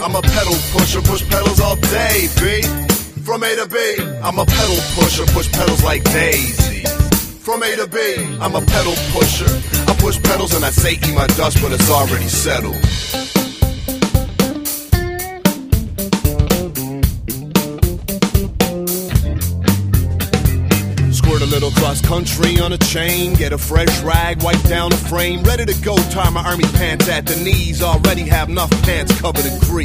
I'm a pedal pusher, push pedals all day, B. From A to B, I'm a pedal pusher, push pedals like Daisy. From A to B, I'm a pedal pusher. I push pedals and I say eat my dust, but it's already settled. Squirt a little cross country on a chain, get a fresh rag, wipe down the frame, ready to go, tie my army pants at the knees, already have enough pants covered in grease.